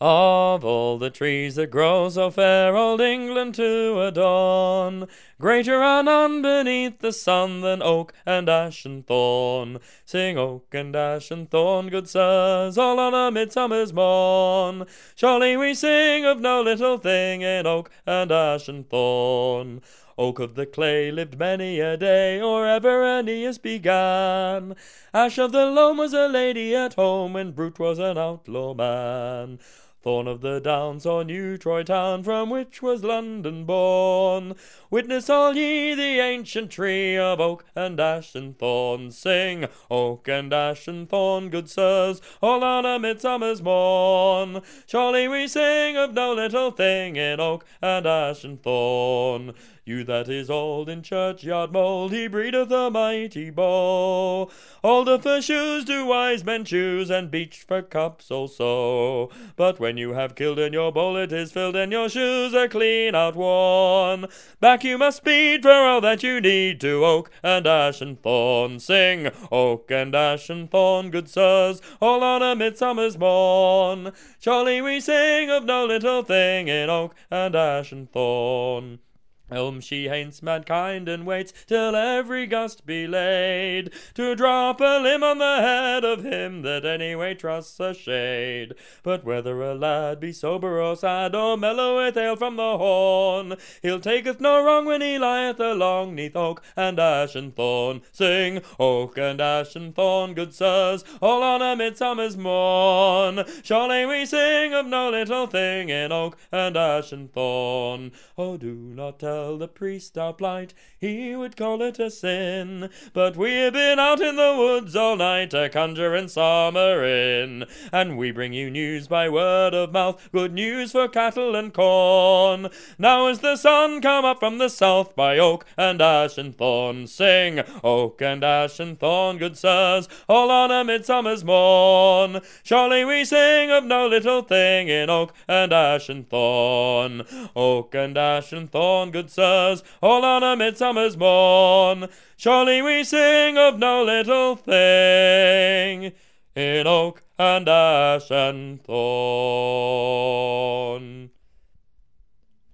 Of all the trees that grow so fair, old England to adorn, greater are none beneath the sun than oak and ash and thorn. Sing oak and ash and thorn, good sirs, all on a midsummer's morn. Surely we sing of no little thing in oak and ash and thorn. Oak of the clay lived many a day, or ever Aeneas began. Ash of the loam was a lady at home, when Brute was an outlaw man. Thorn of the Downs saw New Troy town, from which was London born. Witness all ye the ancient tree of oak and ash and thorn. Sing oak and ash and thorn, good sirs, all on a midsummer's morn. Surely we sing of no little thing in oak and ash and thorn. Yew that is old in churchyard mould, he breedeth a mighty bow. Alder for shoes do wise men choose, and beech for cups also. But when you have killed in your bowl, it is filled, and your shoes are clean outworn. Back you must speed for all that you need to oak and ash and thorn. Sing oak and ash and thorn, good sirs, all on a midsummer's morn. Surely we sing of no little thing in oak and ash and thorn. Elm she haints mankind and waits till every gust be laid, to drop a limb on the head of him that anyway trusts a shade. But whether a lad be sober or sad, or mellow with ale from the horn, he'll taketh no wrong when he lieth along neath oak and ash and thorn. Sing oak and ash and thorn, good sirs, all on a midsummer's morn. Surely we sing of no little thing in oak and ash and thorn. Oh, do not tell the priest our plight, he would call it a sin, but we've been out in the woods all night a conjuring summer in, and we bring you news by word of mouth, good news for cattle and corn. Now is the sun come up from the south by oak and ash and thorn. Sing oak and ash and thorn, good sirs, all on a midsummer's morn. Surely we sing of no little thing in oak and ash and thorn. Oak and ash and thorn, good sirs, all on a midsummer's morn. Surely we sing of no little thing in oak and ash and thorn.